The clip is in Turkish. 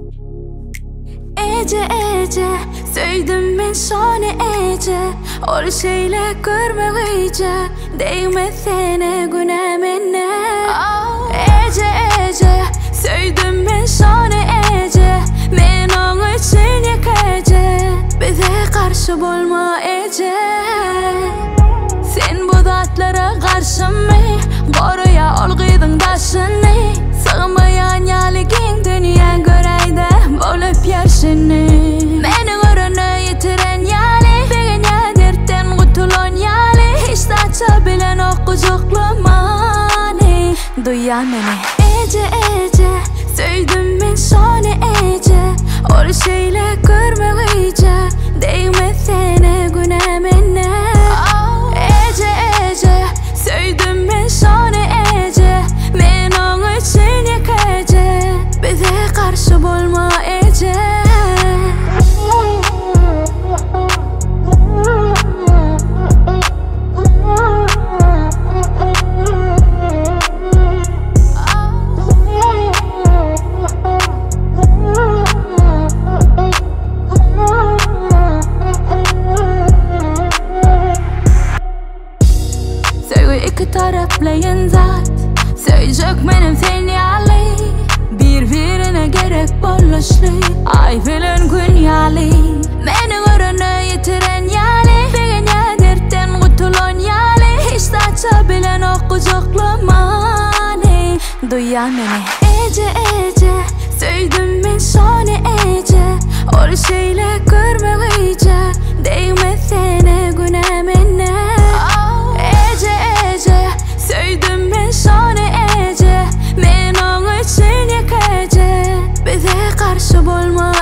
Ece söyledim ben sana Ece. O şeyle görmeyece değme sene günemine. Ece söyledim ben sana Ece. Men onun için yakece bize karşı bulma Ece. Sen bu datlara karşı mı koruya olgıydın taşını. Sığmayan yaligin dünya göreyde bulup yaşını. Meni görünü yitiren yali degen dertten kutulan yali. Hiç taça bilen o kucuklamani duyan beni. Ece söyledim ben sana Ece. O şeyle görmeyece değme sene günemine. Ece söyledim ben sana Ece. Men onun için yakece bize karşı bulma Ece. İki taraflayın zat söyleyecek benim seni ali. Birbirine gerek buluşlu ay filan gün yali. Meni görünü yitiren yali degen dertten kutulan yali. Hiç taça bilen o kucuklamani duyan beni. Ece söyledim ben sana Ece. O şeyle görmeyece değme sene günemine. Söyledim ben sana Ece. Men onun için yakece bize karşı bulma